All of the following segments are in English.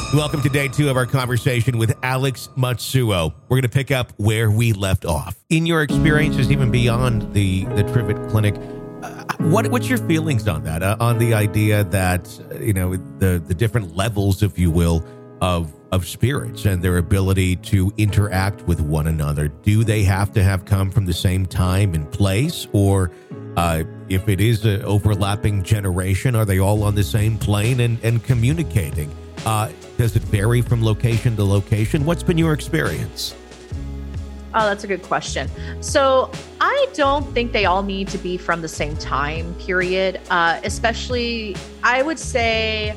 Welcome to day 2 of our conversation with Alex Matsuo. We're going to pick up where we left off. In your experiences, even beyond the Trivet Clinic, what's your feelings on that? On the idea that, the different levels, if you will, of spirits and their ability to interact with one another. Do they have to have come from the same time and place? Or if it is an overlapping generation, are they all on the same plane and communicating? Does it vary from location to location? What's been your experience? Oh, that's a good question. So I don't think they all need to be from the same time period. Especially, I will say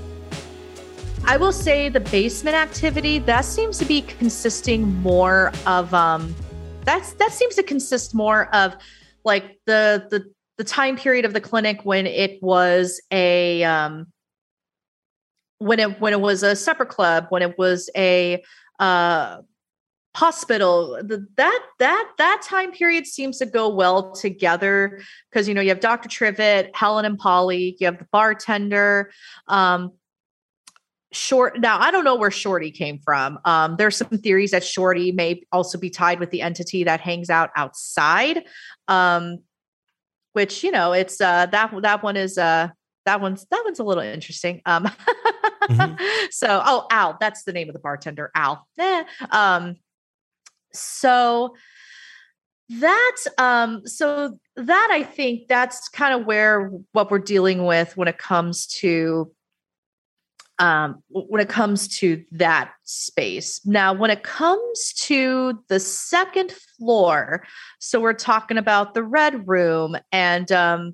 the basement activity, that seems to be consisting more of, that seems to consist more of like the time period of the clinic when it was a, when it was a supper club, when it was a hospital, that time period seems to go well together because you have Dr. Trivet, Helen and Polly, you have the bartender. Short. Now I don't know where Shorty came from. There's some theories that Shorty may also be tied with the entity that hangs out outside, which it's that one is that one's a little interesting. Mm-hmm. So, Al, that's the name of the bartender, Al. So that I think that's kind of what we're dealing with when it comes to that space. Now, when it comes to the second floor, so we're talking about the Red Room and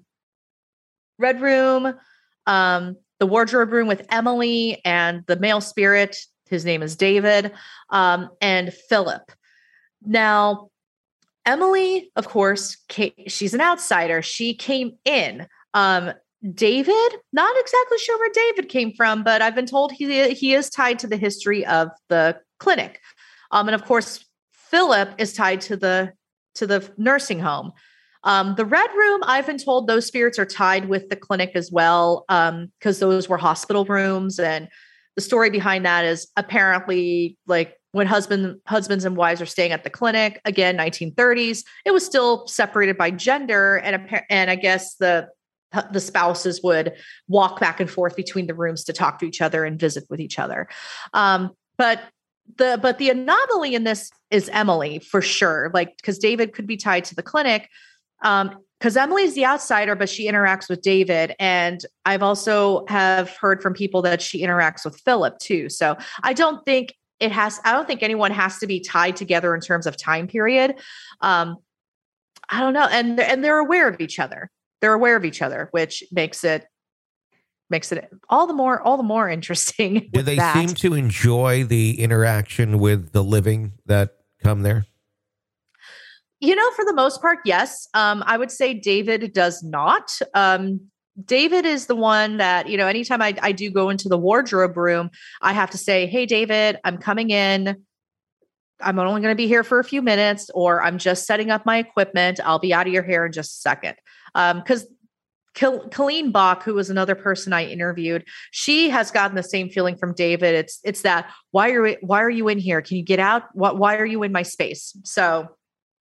the wardrobe room with Emily and the male spirit. His name is David, and Philip. Now, Emily, of course, she's an outsider. She came in. David, not exactly sure where David came from, but I've been told he is tied to the history of the clinic. And of course, Philip is tied to the nursing home. The Red Room, I've been told those spirits are tied with the clinic as well, because those were hospital rooms. And the story behind that is apparently like when husbands and wives are staying at the clinic, again, 1930s, it was still separated by gender. And I guess the spouses would walk back and forth between the rooms to talk to each other and visit with each other. But the anomaly in this is Emily for sure, like, because David could be tied to the clinic. Because Emily's the outsider, but she interacts with David. And I've also have heard from people that she interacts with Philip too. So I don't think anyone has to be tied together in terms of time period. I don't know. And they're aware of each other. Which makes it all the more interesting. Do they seem to enjoy the interaction with the living that come there? For the most part, yes. I would say David does not. David is the one that, anytime I do go into the wardrobe room, I have to say, hey, David, I'm coming in. I'm only going to be here for a few minutes, or I'm just setting up my equipment. I'll be out of your hair in just a second. Because Colleen Bach, who was another person I interviewed, she has gotten the same feeling from David. It's that, why are you in here? Can you get out? Why are you in my space? So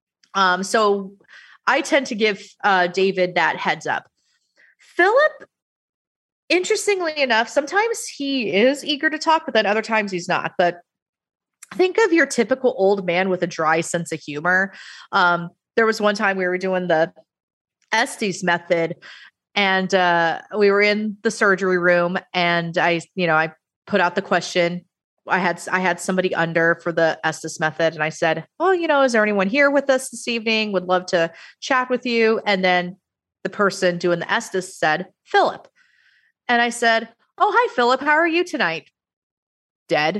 I tend to give David that heads up. Philip, interestingly enough, sometimes he is eager to talk, but then other times he's not. But think of your typical old man with a dry sense of humor. There was one time we were doing the Estes method, and we were in the surgery room, and I put out the question. I had somebody under for the Estes method, and I said, "Oh, is there anyone here with us this evening? Would love to chat with you." And then the person doing the Estes said, "Philip." And I said, "Oh, hi, Philip. How are you tonight?" Dead.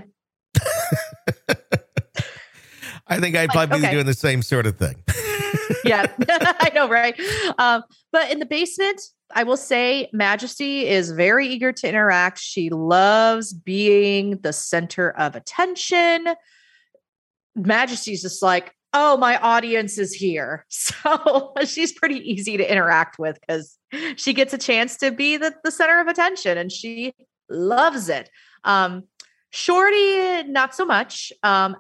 I think I'd probably be doing the same sort of thing. Yeah, I know, right? But in the basement, I will say Majesty is very eager to interact. She loves being the center of attention. Majesty's just like, oh, my audience is here. So she's pretty easy to interact with because she gets a chance to be the center of attention, and she loves it. Shorty, not so much.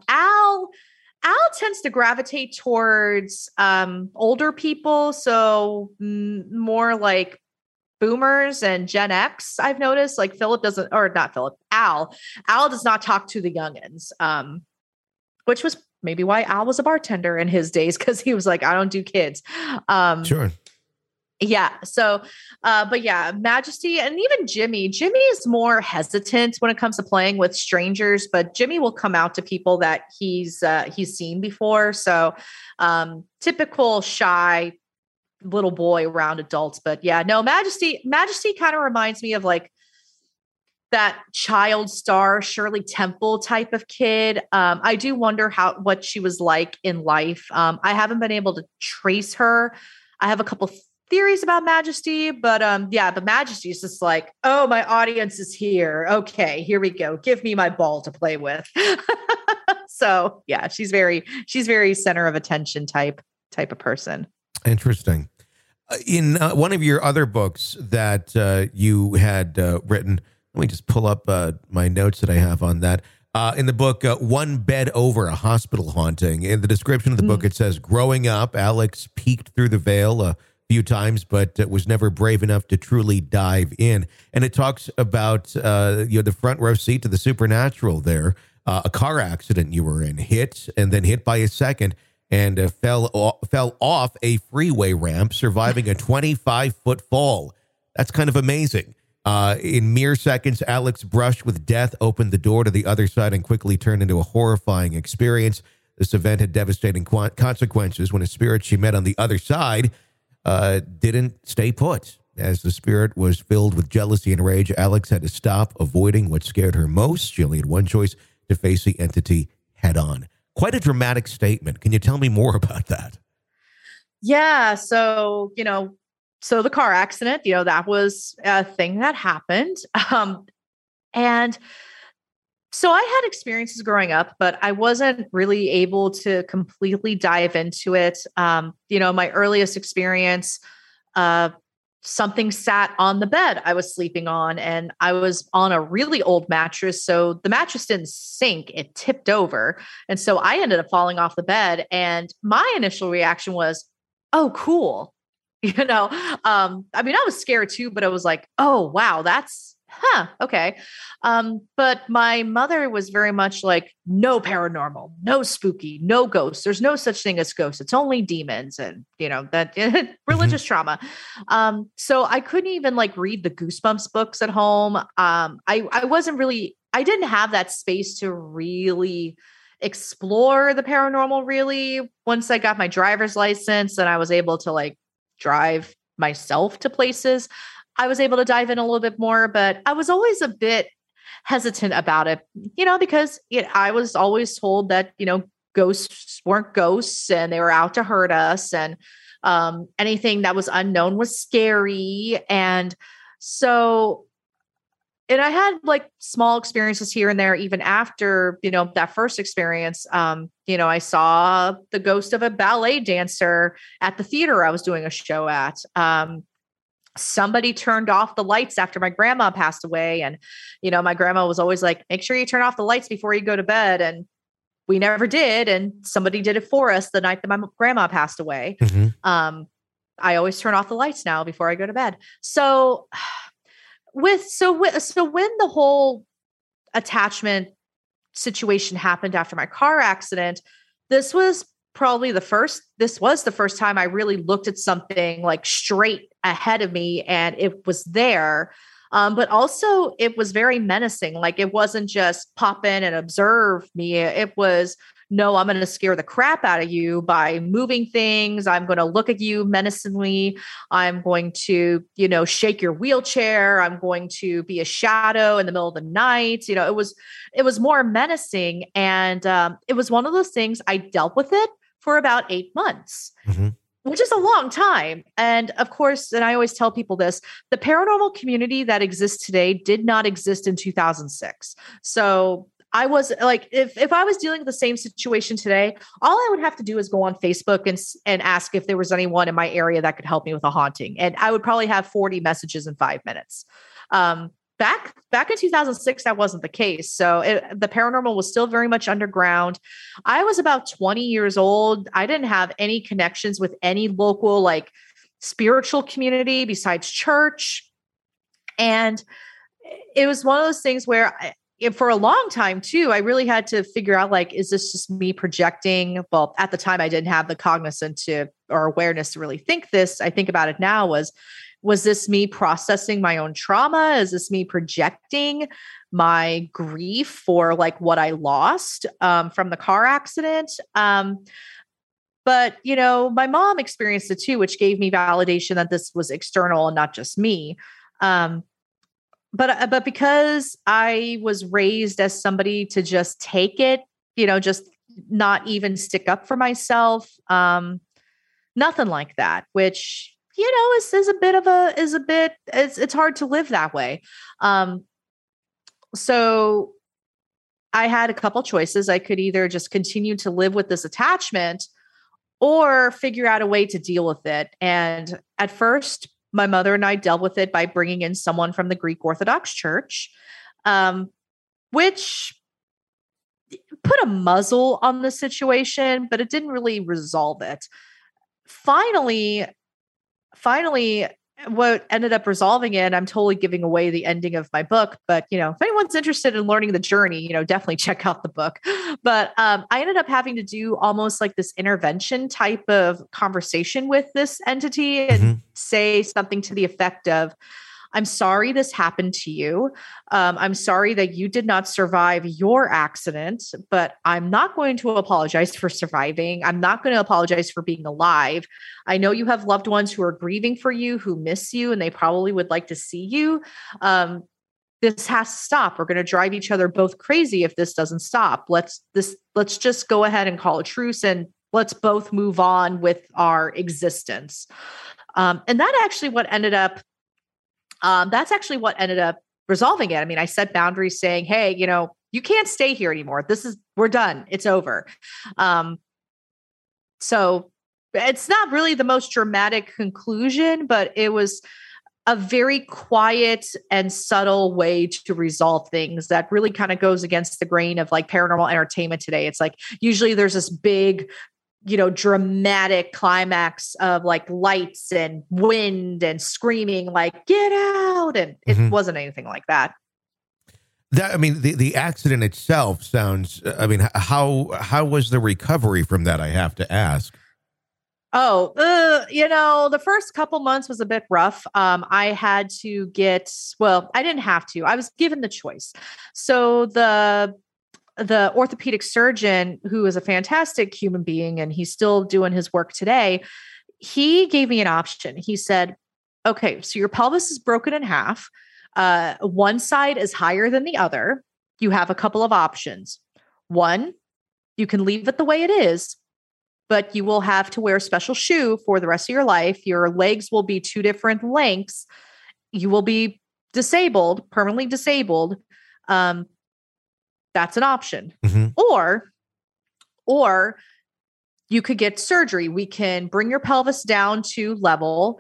Al tends to gravitate towards older people, so more like boomers and Gen X. I've noticed, like Philip doesn't, or not Philip, Al. Al does not talk to the youngins, which was maybe why Al was a bartender in his days, because he was like, I don't do kids. Sure. Yeah. So, but yeah, Majesty and even Jimmy. Jimmy is more hesitant when it comes to playing with strangers, but Jimmy will come out to people that he's seen before. So, typical shy little boy around adults. But yeah, no, Majesty kind of reminds me of like that child star Shirley Temple type of kid. I do wonder what she was like in life. I haven't been able to trace her. I have a couple theories about Majesty, but yeah, the Majesty is just like, oh, my audience is here. Okay, here we go. Give me my ball to play with. So yeah, she's very center of attention type of person. Interesting. In one of your other books that you had written, let me just pull up my notes that I have on that. In the book, One Bed Over, a Hospital Haunting. In the description of the book, it says, growing up, Alex peeked through the veil a few times, but was never brave enough to truly dive in. And it talks about the front row seat to the supernatural there. A car accident you were in, hit by a second, and fell off a freeway ramp, surviving a 25-foot fall. That's kind of amazing. In mere seconds, Alex brushed with death, opened the door to the other side, and quickly turned into a horrifying experience. This event had devastating consequences when a spirit she met on the other side didn't stay put. As the spirit was filled with jealousy and rage, Alex had to stop, avoiding what scared her most. She only had one choice: to face the entity head on. Quite a dramatic statement. Can you tell me more about that? Yeah. So, so the car accident, that was a thing that happened. And so I had experiences growing up, but I wasn't really able to completely dive into it. My earliest experience, something sat on the bed I was sleeping on, and I was on a really old mattress. So the mattress didn't sink, it tipped over. And so I ended up falling off the bed. And my initial reaction was, oh, cool. I was scared too, but I was like, oh, wow, okay. But my mother was very much like, no paranormal, no spooky, no ghosts. There's no such thing as ghosts. It's only demons and, that religious trauma. So I couldn't even like read the Goosebumps books at home. I didn't have that space to really explore the paranormal really. Once I got my driver's license and I was able to like drive myself to places, I was able to dive in a little bit more, but I was always a bit hesitant about it, because I was always told that, ghosts weren't ghosts and they were out to hurt us. And anything that was unknown was scary. And I had like small experiences here and there, even after, that first experience. I saw the ghost of a ballet dancer at the theater I was doing a show at. Somebody turned off the lights after my grandma passed away. And, my grandma was always like, make sure you turn off the lights before you go to bed. And we never did. And somebody did it for us the night that my grandma passed away. Mm-hmm. I always turn off the lights now before I go to bed. So when the whole attachment situation happened after my car accident, this was the first time I really looked at something like straight ahead of me and it was there. But also it was very menacing. Like it wasn't just pop in and observe me. It was, no, I'm going to scare the crap out of you by moving things. I'm going to look at you menacingly. I'm going to, shake your wheelchair. I'm going to be a shadow in the middle of the night. It was more menacing. And it was one of those things I dealt with it for about 8 months, mm-hmm. which is a long time. And of course, and I always tell people this, the paranormal community that exists today did not exist in 2006. So I was like, if I was dealing with the same situation today, all I would have to do is go on Facebook and ask if there was anyone in my area that could help me with a haunting. And I would probably have 40 messages in 5 minutes. back in 2006, that wasn't the case. So the paranormal was still very much underground. I was about 20 years old. I didn't have any connections with any local like spiritual community besides church. And it was one of those things where for a long time too, I really had to figure out, like, is this just me projecting? Well, at the time I didn't have the cognizance or awareness to really think this. I think about it now was this me processing my own trauma? Is this me projecting my grief for like what I lost from the car accident? But, my mom experienced it too, which gave me validation that this was external and not just me. But because I was raised as somebody to just take it, just not even stick up for myself, nothing like that, which, it's hard to live that way. So I had a couple choices. I could either just continue to live with this attachment or figure out a way to deal with it. And at first, my mother and I dealt with it by bringing in someone from the Greek Orthodox Church, which put a muzzle on the situation, but it didn't really resolve it. Finally, what ended up resolving it, I'm totally giving away the ending of my book, but if anyone's interested in learning the journey, definitely check out the book. But I ended up having to do almost like this intervention type of conversation with this entity and say something to the effect of, I'm sorry this happened to you. I'm sorry that you did not survive your accident, but I'm not going to apologize for surviving. I'm not going to apologize for being alive. I know you have loved ones who are grieving for you, who miss you, and they probably would like to see you. This has to stop. We're going to drive each other both crazy if this doesn't stop. Let's just go ahead and call a truce, and let's both move on with our existence. And that's actually what ended up resolving it. I mean, I set boundaries saying, hey, you can't stay here anymore. We're done. It's over. So it's not really the most dramatic conclusion, but it was a very quiet and subtle way to resolve things that really kind of goes against the grain of like paranormal entertainment today. It's like, usually there's this big, dramatic climax of like lights and wind and screaming, like, get out. And it wasn't anything like that. The accident itself sounds, how was the recovery from that? I have to ask. Oh, the first couple months was a bit rough. I had to I didn't have to, I was given the choice. So the orthopedic surgeon, who is a fantastic human being, and he's still doing his work today, he gave me an option. He said, okay, so your pelvis is broken in half. One side is higher than the other. You have a couple of options. One, you can leave it the way it is, but you will have to wear a special shoe for the rest of your life. Your legs will be two different lengths. You will be disabled, permanently disabled. That's an option. Or you could get surgery. We can bring your pelvis down to level.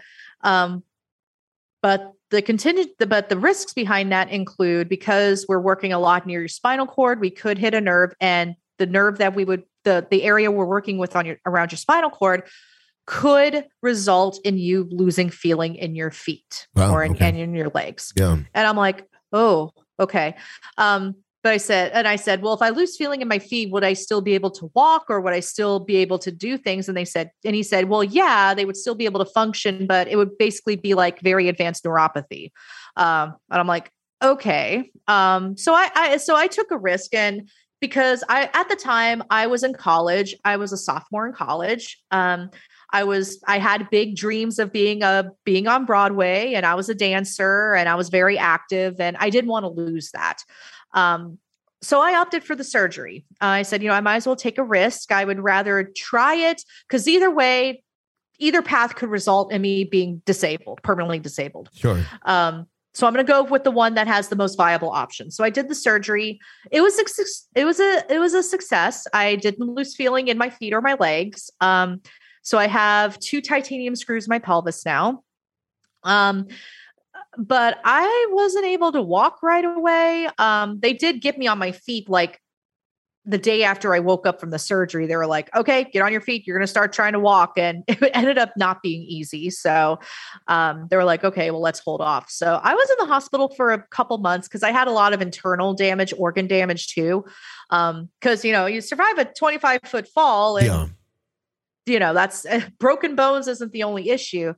But the risks behind that include, because we're working a lot near your spinal cord, we could hit a nerve, and the nerve that the area we're working with around your spinal cord could result in you losing feeling in your feet and in your legs. Yeah. And I'm like, oh, okay. But I said, well, if I lose feeling in my feet, would I still be able to walk, or would I still be able to do things? And he said, well, yeah, they would still be able to function, but it would basically be like very advanced neuropathy. And I'm like, okay. So I took a risk, and because at the time I was in college, I was a sophomore in college. I had big dreams of being on Broadway, and I was a dancer, and I was very active, and I didn't want to lose that. So I opted for the surgery. I said, I might as well take a risk. I would rather try it, because either path could result in me being disabled, permanently disabled. Sure. So I'm going to go with the one that has the most viable option. So I did the surgery. It was a success. I didn't lose feeling in my feet or my legs. So I have 2 titanium screws in my pelvis now. but I wasn't able to walk right away. They did get me on my feet like the day after I woke up from the surgery. They were like, okay, get on your feet. You're going to start trying to walk. And it ended up not being easy. So they were like, okay, well, let's hold off. So I was in the hospital for a couple months because I had a lot of internal damage, organ damage too. Because, you survive a 25-foot fall and, that's broken bones isn't the only issue.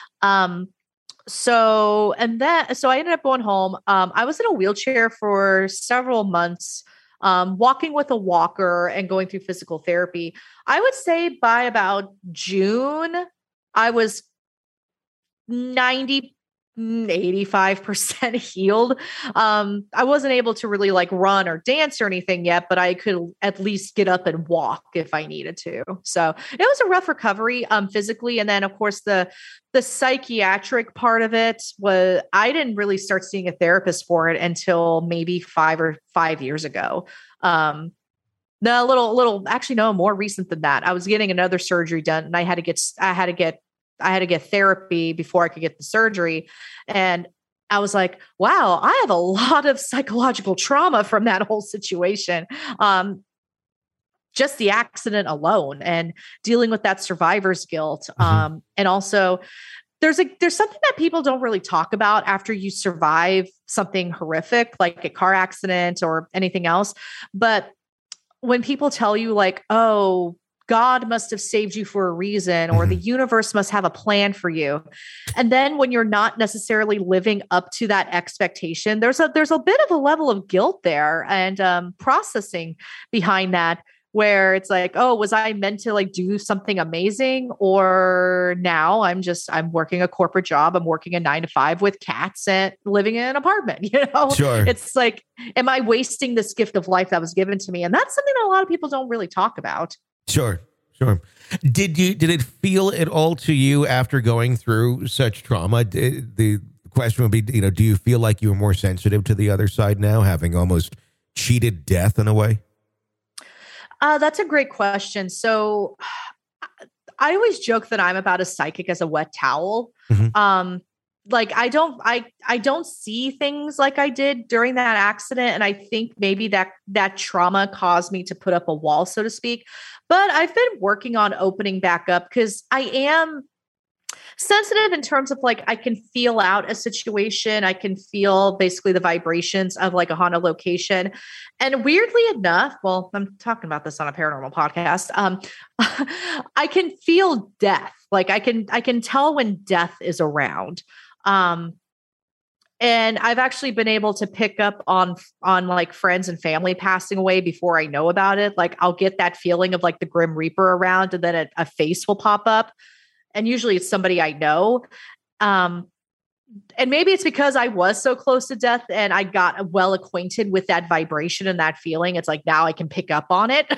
So I ended up going home. I was in a wheelchair for several months, walking with a walker and going through physical therapy. I would say by about June, I was 85% healed. I wasn't able to really like run or dance or anything yet, but I could at least get up and walk if I needed to. So it was a rough recovery, physically. And then of course the psychiatric part of it was, I didn't really start seeing a therapist for it until maybe 5 years ago. No, more recent than that. I was getting another surgery done and I had to get therapy before I could get the surgery. And I was like, wow, I have a lot of psychological trauma from that whole situation. Just the accident alone and dealing with that survivor's guilt. And also there's something that people don't really talk about after you survive something horrific, like a car accident or anything else. But when people tell you like, oh, God must have saved you for a reason, or the universe must have a plan for you. And then when you're not necessarily living up to that expectation, there's a bit of a level of guilt there and processing behind that, where it's like, oh, was I meant to like do something amazing? Or now I'm working a corporate job. I'm working a 9-to-5 with cats and living in an apartment, Sure. It's like, am I wasting this gift of life that was given to me? And that's something that a lot of people don't really talk about. Sure. Did it feel at all to you after going through such trauma? The question would be, do you feel like you were more sensitive to the other side now, having almost cheated death in a way? That's a great question. So I always joke that I'm about as psychic as a wet towel. Like I don't see things like I did during that accident. And I think maybe that trauma caused me to put up a wall, so to speak. But I've been working on opening back up because I am sensitive in terms of like, I can feel out a situation. I can feel basically the vibrations of like a haunted location. And weirdly enough, well, I'm talking about this on a paranormal podcast. I can feel death. Like I can tell when death is around. And I've actually been able to pick up on like friends and family passing away before I know about it. Like I'll get that feeling of like the Grim Reaper around, and then a face will pop up. And usually it's somebody I know. And maybe it's because I was so close to death and I got well acquainted with that vibration and that feeling. It's like, now I can pick up on it.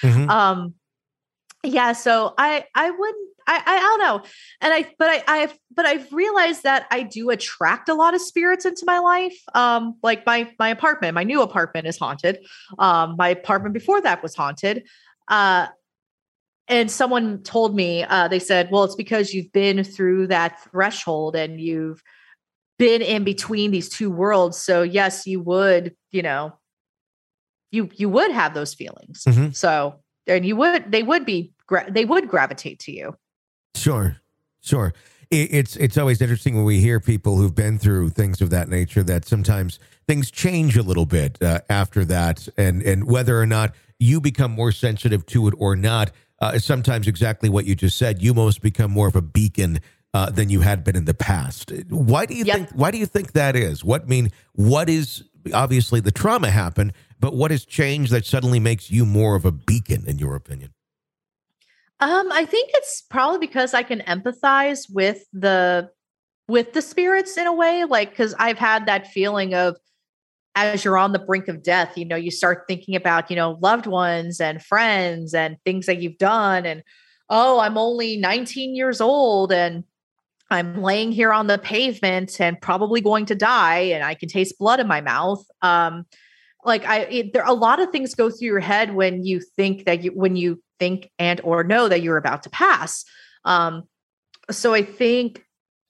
Yeah. So I don't know. And I've realized that I do attract a lot of spirits into my life. Like my apartment, my new apartment is haunted. My apartment before that was haunted. And someone told me, they said, well, it's because you've been through that threshold and you've been in between these two worlds. So yes, you would, you would have those feelings. So, and they would gravitate to you. Sure. It's always interesting when we hear people who've been through things of that nature, that sometimes things change a little bit after that, and whether or not you become more sensitive to it or not, sometimes exactly what you just said, you most become more of a beacon than you had been in the past. Why do you think that is? What is, obviously the trauma happened, but what has changed that suddenly makes you more of a beacon, in your opinion? I think it's probably because I can empathize with the spirits in a way, like, because I've had that feeling of, as you're on the brink of death, you start thinking about, loved ones and friends and things that you've done. And, oh, I'm only 19 years old and I'm laying here on the pavement and probably going to die, and I can taste blood in my mouth. There a lot of things go through your head when you think and or know that you're about to pass. So I think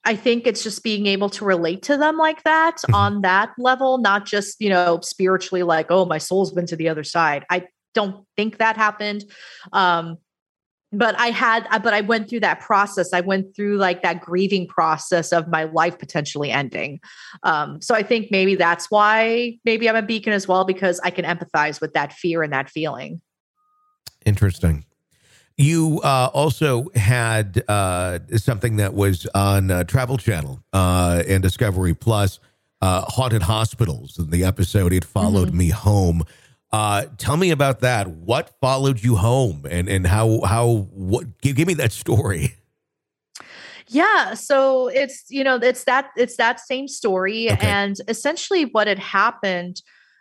I think it's just being able to relate to them like that on that level, not just, spiritually like, oh, my soul's been to the other side. I don't think that happened. But I went through that process. I went through like that grieving process of my life potentially ending. So I think maybe that's why maybe I'm a beacon as well, because I can empathize with that fear and that feeling. Interesting. You also had something that was on Travel Channel and Discovery Plus, Haunted Hospitals. In the episode, It Followed Me Home. Tell me about that. What followed you home, and what? Give me that story. Yeah, so it's that same story, Okay. and essentially what had happened.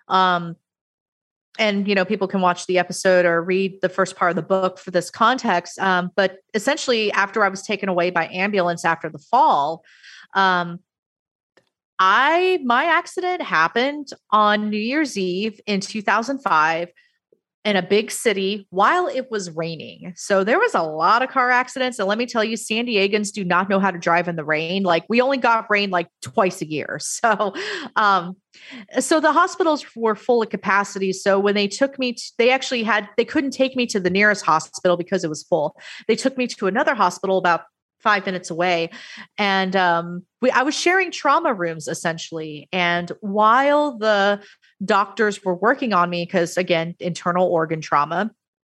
And people can watch the episode or read the first part of the book for this context. But essentially, after I was taken away by ambulance after the fall, my accident happened on New Year's Eve in 2005 in a big city while it was raining. So there was a lot of car accidents. And let me tell you, San Diegans do not know how to drive in the rain. Like, we only got rain like twice a year. So the hospitals were full of capacity. So when they took me, they couldn't take me to the nearest hospital because it was full. They took me to another hospital about 5 minutes away. And I was sharing trauma rooms essentially. And while the doctors were working on me, because again, internal organ trauma,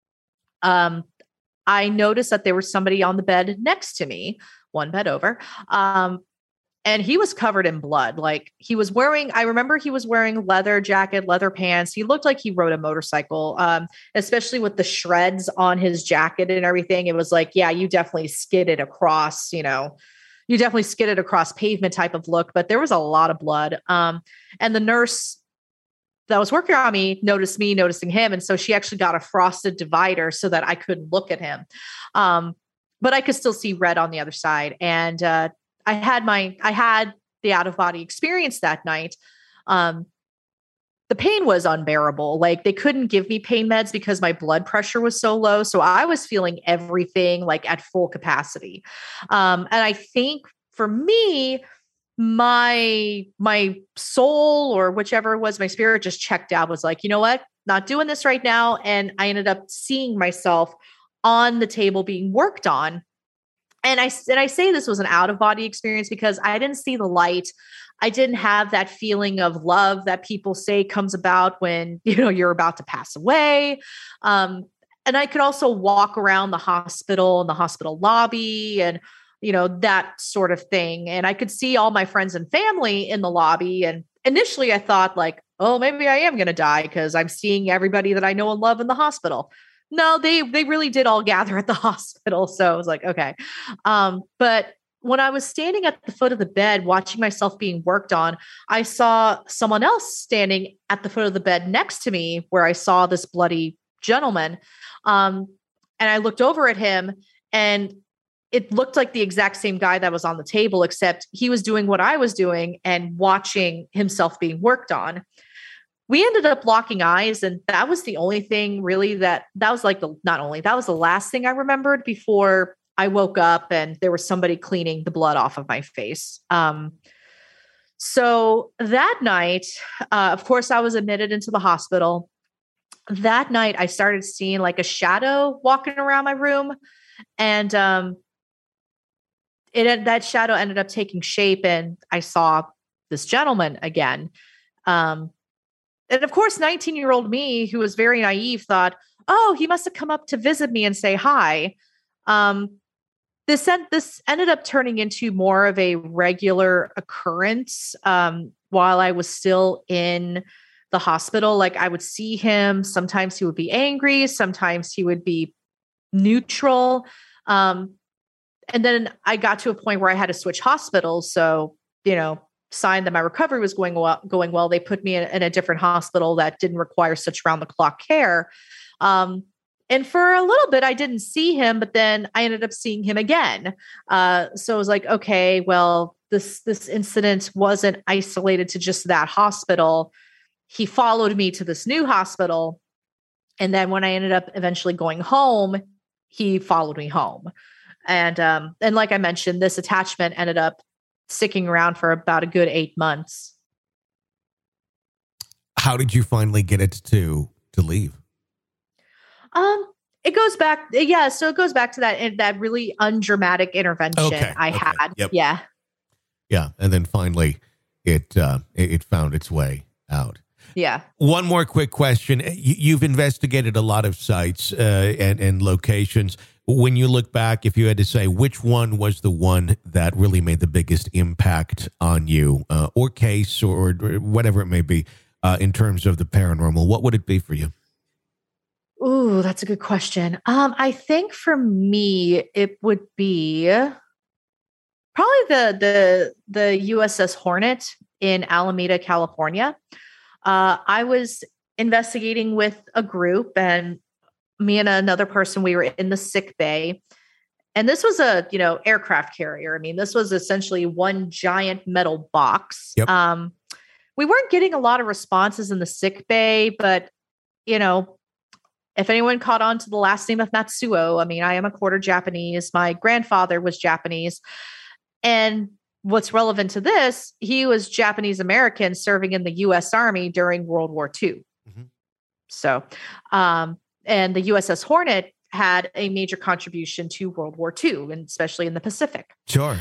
I noticed that there was somebody on the bed next to me, one bed over. And he was covered in blood. Like, I remember he was wearing leather jacket, leather pants. He looked like he rode a motorcycle, especially with the shreds on his jacket and everything. It was like, yeah, you definitely skidded across, pavement type of look, but there was a lot of blood. And the nurse that was working on me noticed me noticing him. And so she actually got a frosted divider so that I couldn't look at him. But I could still see red on the other side. And, I had the out of body experience that night. The pain was unbearable. Like, they couldn't give me pain meds because my blood pressure was so low. So I was feeling everything like at full capacity. And I think for me, my soul, or whichever it was, my spirit just checked out, was like, you know what, not doing this right now. And I ended up seeing myself on the table being worked on. And I say this was an out of body experience because I didn't see the light. I didn't have that feeling of love that people say comes about when, you're about to pass away. And I could also walk around the hospital and the hospital lobby and, that sort of thing. And I could see all my friends and family in the lobby. And initially I thought like, oh, maybe I am going to die because I'm seeing everybody that I know and love in the hospital. No, they really did all gather at the hospital. So I was like, okay. But when I was standing at the foot of the bed, watching myself being worked on, I saw someone else standing at the foot of the bed next to me where I saw this bloody gentleman. And I looked over at him, and it looked like the exact same guy that was on the table, except he was doing what I was doing and watching himself being worked on. We ended up locking eyes, and that was the only thing really that was like that was the last thing I remembered before I woke up and there was somebody cleaning the blood off of my face. So that night, of course, I was admitted into the hospital. That night I started seeing like a shadow walking around my room, and that shadow ended up taking shape, and I saw this gentleman again. And of course, 19-year-old me, who was very naive, thought, oh, he must have come up to visit me and say hi. This ended up turning into more of a regular occurrence while I was still in the hospital. Like, I would see him. Sometimes he would be angry. Sometimes he would be neutral. And then I got to a point where I had to switch hospitals. So, sign that my recovery was going well. They put me in a different hospital that didn't require such round the clock care. And for a little bit, I didn't see him, but then I ended up seeing him again. So I was like, okay, well, this incident wasn't isolated to just that hospital. He followed me to this new hospital. And then when I ended up eventually going home, he followed me home. And like I mentioned, this attachment ended up sticking around for about a good 8 months. How did you finally get it to leave? It goes back. Yeah. So it goes back to that really undramatic intervention I had. Yep. Yeah. Yeah. And then finally it found its way out. Yeah. One more quick question. You've investigated a lot of sites and locations. When you look back, if you had to say which one was the one that really made the biggest impact on you, or case or whatever it may be, in terms of the paranormal, what would it be for you? Ooh, that's a good question. I think for me, it would be probably the USS Hornet in Alameda, California. I was investigating with a group, and me and another person, we were in the sick bay. And this was a, aircraft carrier. I mean, this was essentially one giant metal box. Yep. We weren't getting a lot of responses in the sick bay, but, if anyone caught on to the last name of Matsuo, I mean, I am a quarter Japanese. My grandfather was Japanese. And what's relevant to this, he was Japanese American serving in the U.S. Army during World War II. Mm-hmm. So, and the USS Hornet had a major contribution to World War II, and especially in the Pacific. Sure.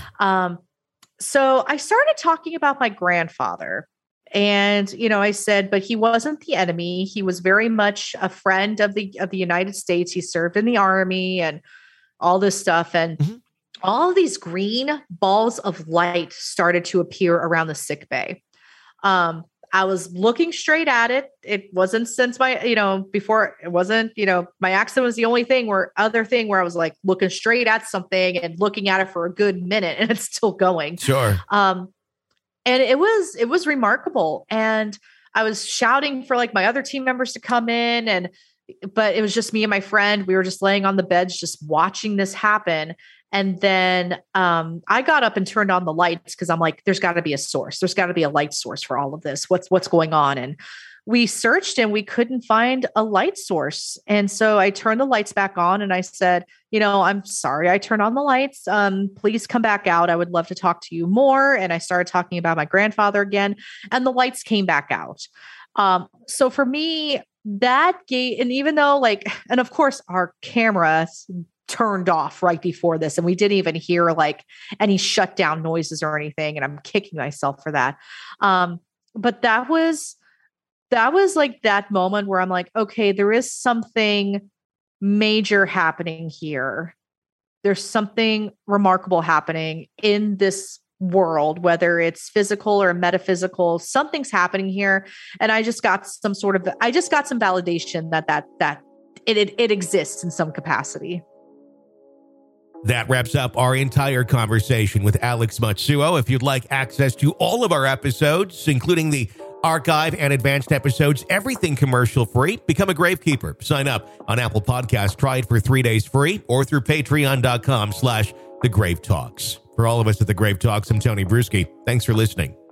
So I started talking about my grandfather. And, I said, but he wasn't the enemy. He was very much a friend of the United States. He served in the Army and all this stuff. And mm-hmm. all of these green balls of light started to appear around the sick bay. I was looking straight at it. It wasn't since before it wasn't, my accident was the only other thing where I was like looking straight at something and looking at it for a good minute and it's still going. Sure. And it was remarkable. And I was shouting for like my other team members to come in, but it was just me and my friend. We were just laying on the beds, just watching this happen. And then I got up and turned on the lights because I'm like, there's got to be a source. There's got to be a light source for all of this. What's going on? And we searched and we couldn't find a light source. And so I turned the lights back on and I said, I'm sorry, I turned on the lights. Please come back out. I would love to talk to you more. And I started talking about my grandfather again, and the lights came back out. So for me, that gave, and even though and of course our camera turned off right before this, and we didn't even hear any shutdown noises or anything. And I'm kicking myself for that. But that was that moment where I'm like, okay, there is something major happening here. There's something remarkable happening in this world, whether it's physical or metaphysical, something's happening here. And I just got some validation that it exists in some capacity. That wraps up our entire conversation with Alex Matsuo. If you'd like access to all of our episodes, including the archive and advanced episodes, everything commercial free, become a Gravekeeper. Sign up on Apple Podcasts. Try it for 3 days free or through patreon.com/The Grave Talks. For all of us at The Grave Talks, I'm Tony Bruschi. Thanks for listening.